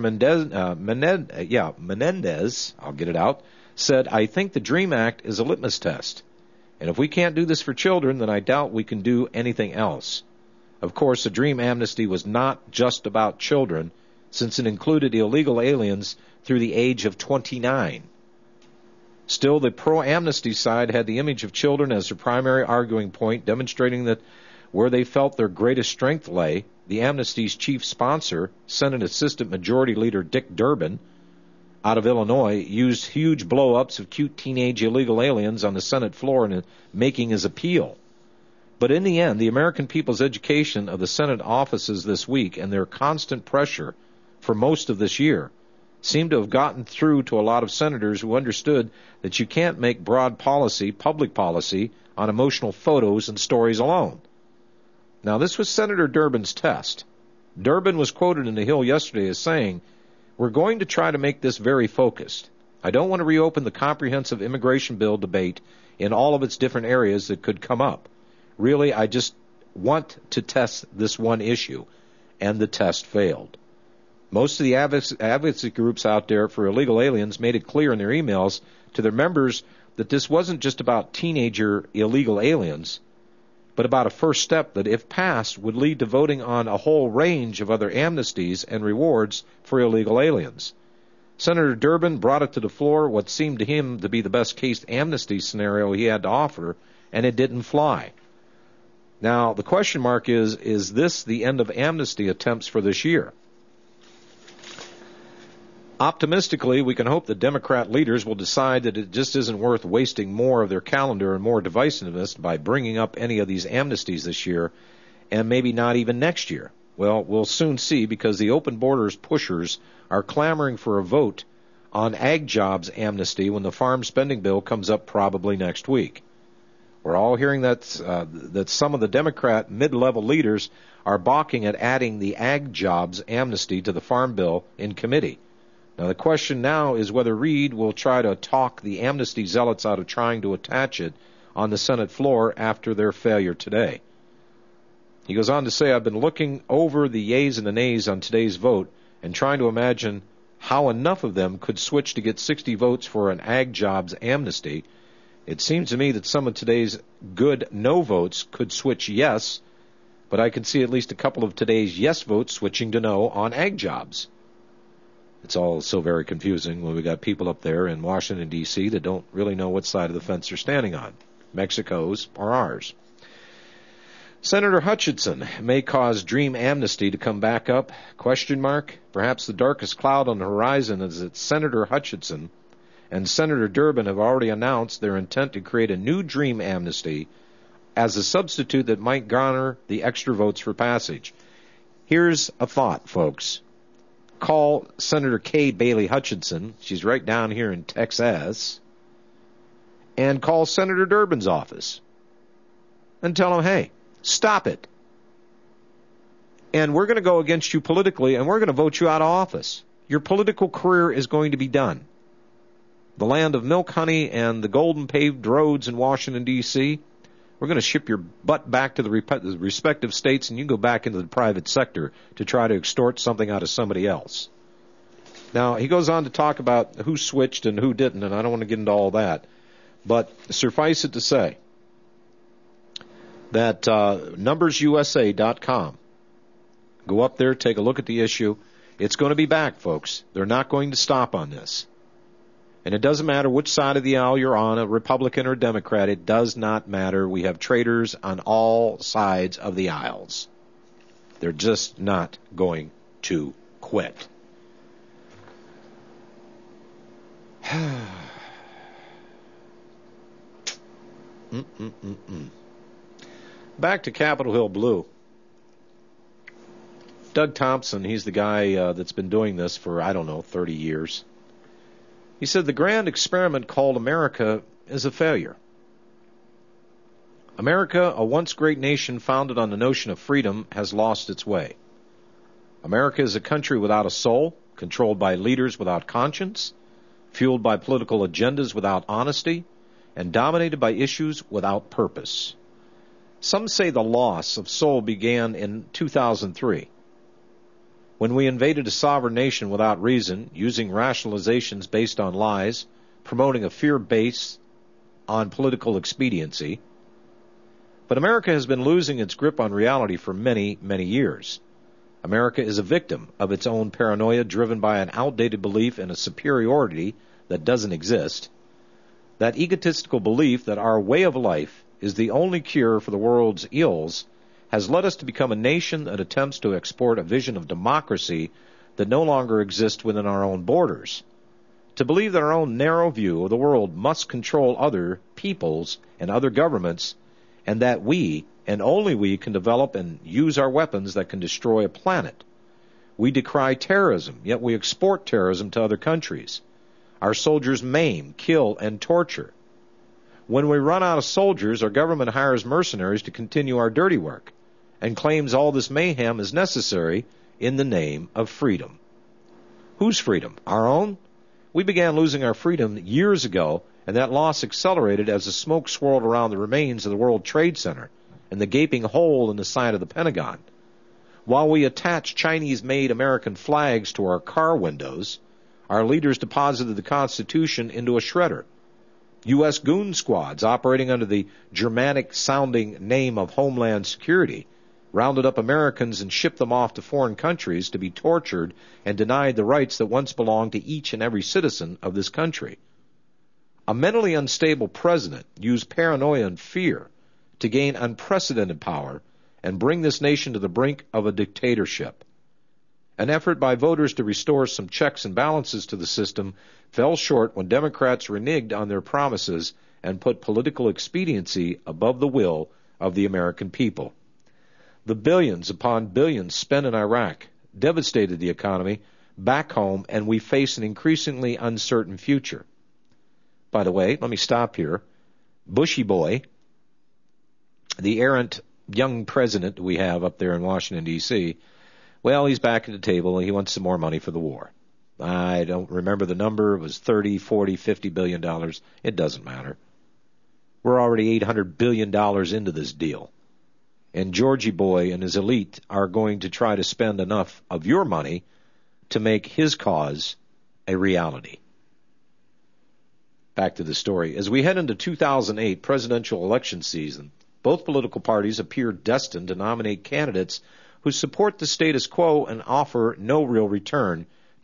Menendez, I'll get it out, said, "I think the DREAM Act is a litmus test. And if we can't do this for children, then I doubt we can do anything else." Of course, the DREAM amnesty was not just about children, since it included illegal aliens through the age of 29. Still, the pro-amnesty side had the image of children as their primary arguing point, demonstrating that where they felt their greatest strength lay, the amnesty's chief sponsor, Senate Assistant Majority Leader Dick Durbin, out of Illinois, used huge blow-ups of cute teenage illegal aliens on the Senate floor in making his appeal. But in the end, the American people's education of the Senate offices this week and their constant pressure for most of this year seemed to have gotten through to a lot of senators who understood that you can't make broad policy, public policy, on emotional photos and stories alone. Now, this was Senator Durbin's test. Durbin was quoted in The Hill yesterday as saying, "We're going to try to make this very focused. I don't want to reopen the comprehensive immigration bill debate in all of its different areas that could come up. Really, I just want to test this one issue." And the test failed. Most of the advocacy groups out there for illegal aliens made it clear in their emails to their members that this wasn't just about teenager illegal aliens, but about a first step that, if passed, would lead to voting on a whole range of other amnesties and rewards for illegal aliens. Senator Durbin brought it to the floor, what seemed to him to be the best-case amnesty scenario he had to offer, and it didn't fly. Now, the question mark is this the end of amnesty attempts for this year? Optimistically, we can hope that Democrat leaders will decide that it just isn't worth wasting more of their calendar and more divisiveness by bringing up any of these amnesties this year, and maybe not even next year. Well, we'll soon see, because the open borders pushers are clamoring for a vote on ag jobs amnesty when the farm spending bill comes up probably next week. We're all hearing that some of the Democrat mid-level leaders are balking at adding the ag jobs amnesty to the farm bill in committee. Now, the question now is whether Reid will try to talk the amnesty zealots out of trying to attach it on the Senate floor after their failure today. He goes on to say, "I've been looking over the yeas and the nays on today's vote and trying to imagine how enough of them could switch to get 60 votes for an ag jobs amnesty. It seems to me that some of today's good no votes could switch yes, but I can see at least a couple of today's yes votes switching to no on ag jobs." It's all so very confusing when we got people up there in Washington, D.C. that don't really know what side of the fence they're standing on, Mexico's or ours. Senator Hutchinson may cause dream amnesty to come back up? Question mark. Perhaps the darkest cloud on the horizon is that Senator Hutchinson and Senator Durbin have already announced their intent to create a new dream amnesty as a substitute that might garner the extra votes for passage. Here's a thought, folks. Call Senator Kay Bailey Hutchinson, she's right down here in Texas, and call Senator Durbin's office and tell him, hey, stop it. And we're going to go against you politically, and we're going to vote you out of office. Your political career is going to be done. The land of milk, honey, and the golden paved roads in Washington, D.C., we're going to ship your butt back to the respective states, and you go back into the private sector to try to extort something out of somebody else. Now, he goes on to talk about who switched and who didn't, and I don't want to get into all that. But suffice it to say that numbersusa.com, go up there, take a look at the issue. It's going to be back, folks. They're not going to stop on this. And it doesn't matter which side of the aisle you're on, a Republican or Democrat. It does not matter. We have traitors on all sides of the aisles. They're just not going to quit. Back to Capitol Hill Blue. Doug Thompson, he's the guy that's been doing this for, 30 years. He said the grand experiment called America is a failure. America, a once great nation founded on the notion of freedom, has lost its way. America is a country without a soul, controlled by leaders without conscience, fueled by political agendas without honesty, and dominated by issues without purpose. Some say the loss of soul began in 2003. When we invaded a sovereign nation without reason, using rationalizations based on lies, promoting a fear base on political expediency. But America has been losing its grip on reality for many, many years. America is a victim of its own paranoia driven by an outdated belief in a superiority that doesn't exist. That egotistical belief that our way of life is the only cure for the world's ills has led us to become a nation that attempts to export a vision of democracy that no longer exists within our own borders. To believe that our own narrow view of the world must control other peoples and other governments, and that we, and only we, can develop and use our weapons that can destroy a planet. We decry terrorism, yet we export terrorism to other countries. Our soldiers maim, kill, and torture. When we run out of soldiers, our government hires mercenaries to continue our dirty work, and claims all this mayhem is necessary in the name of freedom. Whose freedom? Our own? We began losing our freedom years ago, and that loss accelerated as the smoke swirled around the remains of the World Trade Center and the gaping hole in the side of the Pentagon. While we attached Chinese-made American flags to our car windows, our leaders deposited the Constitution into a shredder. U.S. goon squads operating under the Germanic-sounding name of Homeland Security rounded up Americans and shipped them off to foreign countries to be tortured and denied the rights that once belonged to each and every citizen of this country. A mentally unstable president used paranoia and fear to gain unprecedented power and bring this nation to the brink of a dictatorship. An effort by voters to restore some checks and balances to the system fell short when Democrats reneged on their promises and put political expediency above the will of the American people. The billions upon billions spent in Iraq devastated the economy back home, and we face an increasingly uncertain future. By the way, let me stop here. Bushy boy, the errant young president we have up there in Washington, D.C., well, he's back at the table and he wants some more money for the war. I don't remember the number. It was $30, $40, $50 billion. It doesn't matter. We're already $800 billion into this deal. And Georgie boy and his elite are going to try to spend enough of your money to make his cause a reality. Back to the story. As we head into 2008 presidential election season, both political parties appear destined to nominate candidates who support the status quo and offer no real return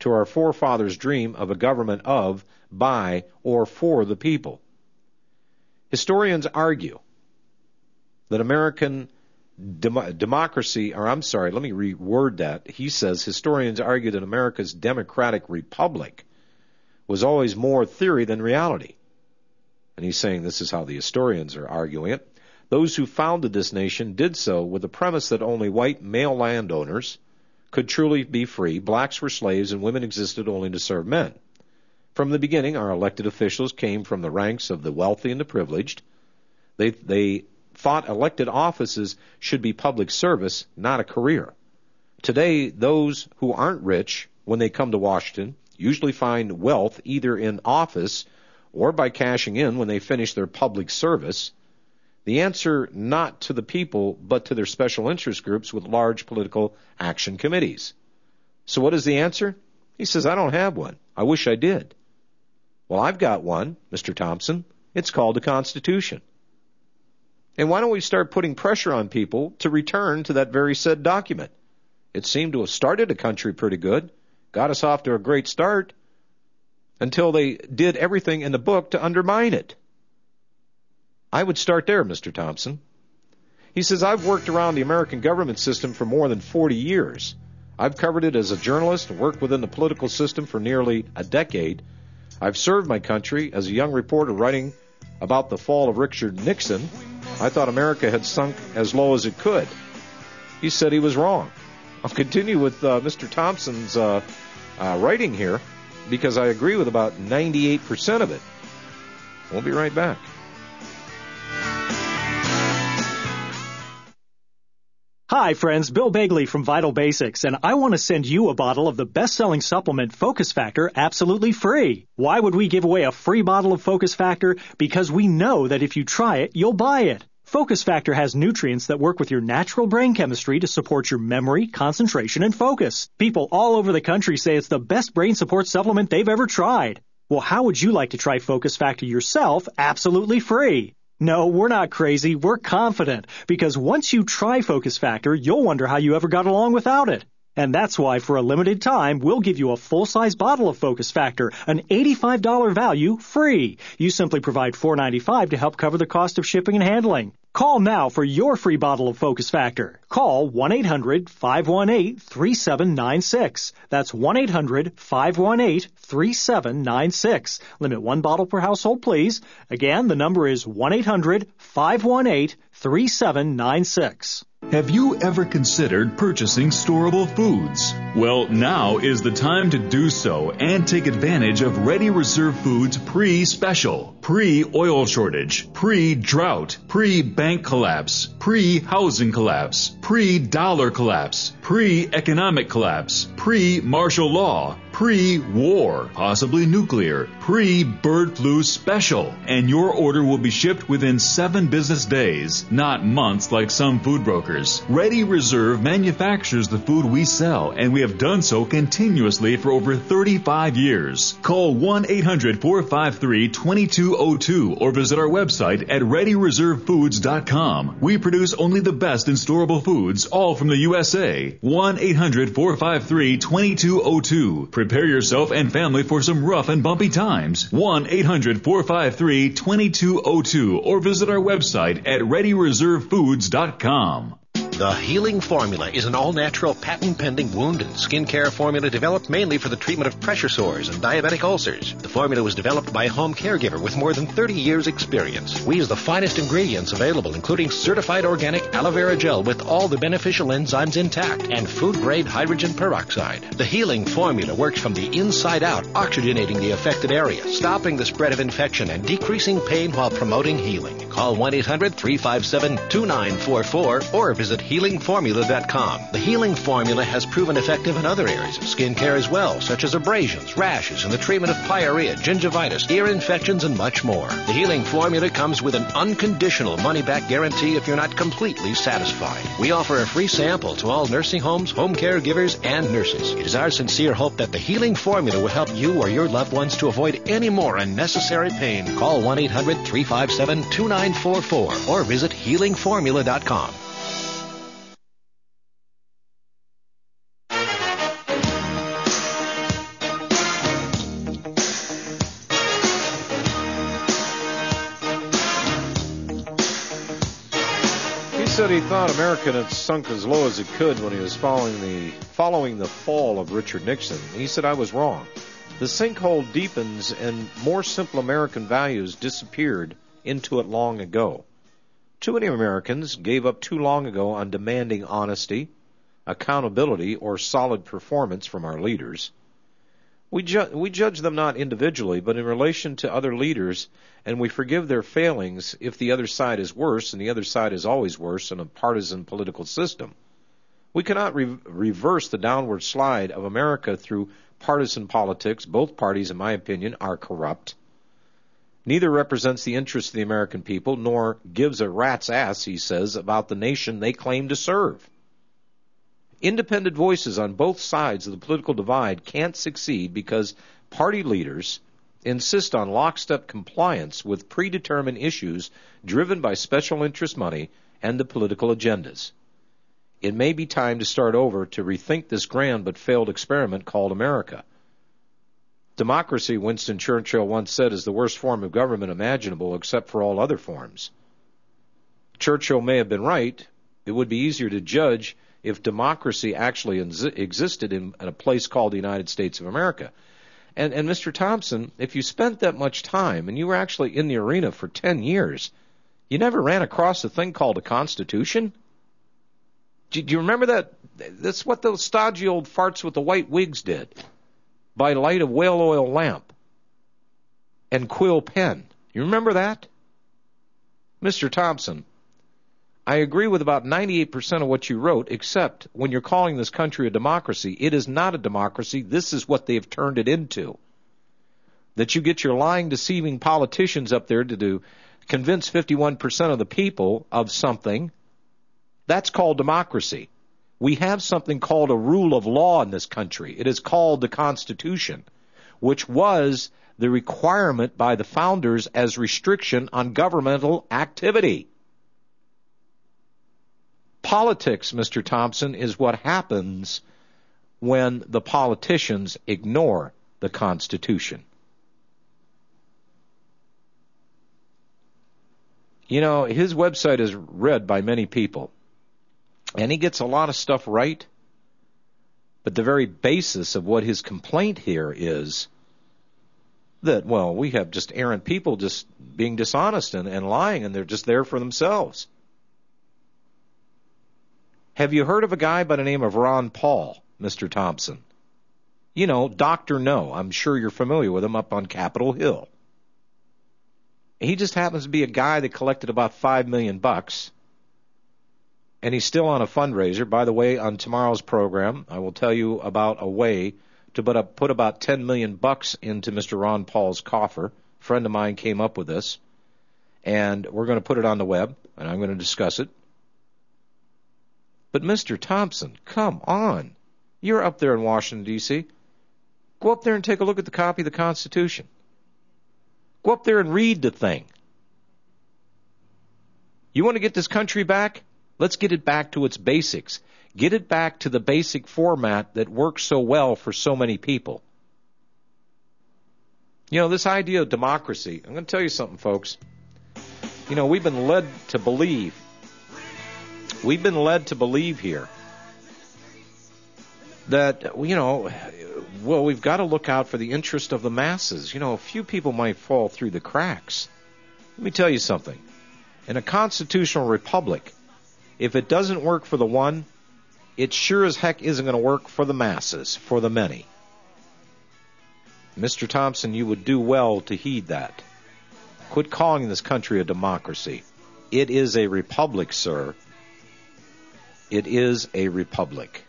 to our forefathers' dream of a government of, by, or for the people. Historians argue that American democracy, or I'm sorry, let me reword that. He says historians argue that America's democratic republic was always more theory than reality. And he's saying this is how the historians are arguing it. Those who founded this nation did so with the premise that only white male landowners could truly be free, blacks were slaves, and women existed only to serve men. From the beginning, our elected officials came from the ranks of the wealthy and the privileged. They thought elected offices should be public service, not a career. Today, those who aren't rich, when they come to Washington, usually find wealth either in office or by cashing in when they finish their public service. The answer not to the people, but to their special interest groups with large political action committees. So what is the answer? He says, I don't have one. I wish I did. Well, I've got one, Mr. Thompson. It's called the Constitution. And why don't we start putting pressure on people to return to that very said document? It seemed to have started the country pretty good, got us off to a great start, until they did everything in the book to undermine it. I would start there, Mr. Thompson. He says, I've worked around the American government system for more than 40 years. I've covered it as a journalist and worked within the political system for nearly a decade. I've served my country as a young reporter writing about the fall of Richard Nixon. I thought America had sunk as low as it could. He said he was wrong. I'll continue with Mr. Thompson's writing here because I agree with about 98% of it. We'll be right back. Hi, friends. Bill Begley from Vital Basics, and I want to send you a bottle of the best-selling supplement Focus Factor absolutely free. Why would we give away a free bottle of Focus Factor? Because we know that if you try it, you'll buy it. Focus Factor has nutrients that work with your natural brain chemistry to support your memory, concentration, and focus. People all over the country say it's the best brain support supplement they've ever tried. Well, how would you like to try Focus Factor yourself absolutely free? No, we're not crazy. We're confident. Because once you try Focus Factor, you'll wonder how you ever got along without it. And that's why, for a limited time, we'll give you a full-size bottle of Focus Factor, an $85 value, free. You simply provide $4.95 to help cover the cost of shipping and handling. Call now for your free bottle of Focus Factor. Call 1-800-518-3796. That's 1-800-518-3796. Limit one bottle per household, please. Again, the number is 1-800-518-3796. Have you ever considered purchasing storable foods? Well, now is the time to do so and take advantage of Ready Reserve Foods pre-special, pre-oil shortage, pre-drought, pre-bank collapse, pre-housing collapse, pre-dollar collapse, pre-economic collapse, pre-martial law, pre-war, possibly nuclear, pre-bird flu special. And your order will be shipped within 7 business days, not months like some food brokers. Ready Reserve manufactures the food we sell, and we have done so continuously for over 35 years. Call 1-800-453-2202 or visit our website at ReadyReserveFoods.com. We produce only the best in storable foods, all from the USA. 1-800-453-2202. Prepare yourself and family for some rough and bumpy times. 1-800-453-2202 or visit our website at ReadyReserveFoods.com. The Healing Formula is an all-natural, patent-pending wound and skin care formula developed mainly for the treatment of pressure sores and diabetic ulcers. The formula was developed by a home caregiver with more than 30 years' experience. We use the finest ingredients available, including certified organic aloe vera gel with all the beneficial enzymes intact and food-grade hydrogen peroxide. The Healing Formula works from the inside out, oxygenating the affected area, stopping the spread of infection, and decreasing pain while promoting healing. Call 1-800-357-2944 or visit HealingFormula.com. The Healing Formula has proven effective in other areas of skin care as well, such as abrasions, rashes, and the treatment of pyorrhea, gingivitis, ear infections, and much more. The Healing Formula comes with an unconditional money-back guarantee if you're not completely satisfied. We offer a free sample to all nursing homes, home caregivers, and nurses. It is our sincere hope that the Healing Formula will help you or your loved ones to avoid any more unnecessary pain. Call 1-800-357-2944 or visit HealingFormula.com. said he thought America had sunk as low as it could when he was following the fall of Richard Nixon. He said, I was wrong. The sinkhole deepens and more simple American values disappeared into it long ago. Too many Americans gave up too long ago on demanding honesty, accountability, or solid performance from our leaders. We judge them not individually, but in relation to other leaders, and we forgive their failings if the other side is worse, and the other side is always worse in a partisan political system. We cannot reverse the downward slide of America through partisan politics. Both parties, in my opinion, are corrupt. Neither represents the interests of the American people, nor gives a rat's ass, he says, about the nation they claim to serve. Independent voices on both sides of the political divide can't succeed because party leaders insist on lockstep compliance with predetermined issues driven by special interest money and the political agendas. It may be time to start over to rethink this grand but failed experiment called America. Democracy, Winston Churchill once said, is the worst form of government imaginable except for all other forms. Churchill may have been right. It would be easier to judge if democracy actually existed in a place called the United States of America. And Mr. Thompson, if you spent that much time and you were actually in the arena for 10 years, you never ran across a thing called a Constitution? Do you remember that? That's what those stodgy old farts with the white wigs did. By light of whale oil lamp and quill pen. You remember that? Mr. Thompson, I agree with about 98% of what you wrote, except when you're calling this country a democracy. It is not a democracy. This is what they've turned it into. That you get your lying, deceiving politicians up there to convince 51% of the people of something, that's called democracy. We have something called a rule of law in this country. It is called the Constitution, which was the requirement by the founders as restriction on governmental activity. Politics, Mr. Thompson, is what happens when the politicians ignore the Constitution. You know, his website is read by many people, and he gets a lot of stuff right, but the very basis of what his complaint here is that, well, we have just errant people just being dishonest and lying, and they're just there for themselves. Have you heard of a guy by the name of Ron Paul, Mr. Thompson? You know, Dr. No. I'm sure you're familiar with him up on Capitol Hill. He just happens to be a guy that collected about $5 million, and he's still on a fundraiser. By the way, on tomorrow's program, I will tell you about a way to put about $10 million into Mr. Ron Paul's coffer. A friend of mine came up with this, and we're going to put it on the web, and I'm going to discuss it. But Mr. Thompson, come on. You're up there in Washington, D.C. Go up there and take a look at the copy of the Constitution. Go up there and read the thing. You want to get this country back? Let's get it back to its basics. Get it back to the basic format that works so well for so many people. You know, this idea of democracy, I'm going to tell you something, folks. You know, we've been led to believe here that, you know, well, we've got to look out for the interest of the masses. You know, a few people might fall through the cracks. Let me tell you something. In a constitutional republic, if it doesn't work for the one, it sure as heck isn't going to work for the masses, for the many. Mr. Thompson, you would do well to heed that. Quit calling this country a democracy. It is a republic, sir. It is a republic.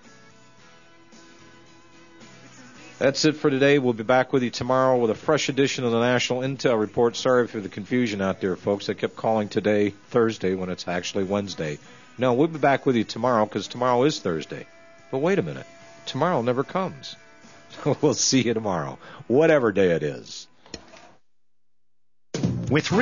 That's it for today. We'll be back with you tomorrow with a fresh edition of the National Intel Report. Sorry for the confusion out there, folks. I kept calling today Thursday when it's actually Wednesday. No, we'll be back with you tomorrow because tomorrow is Thursday. But wait a minute. Tomorrow never comes. We'll see you tomorrow, whatever day it is. With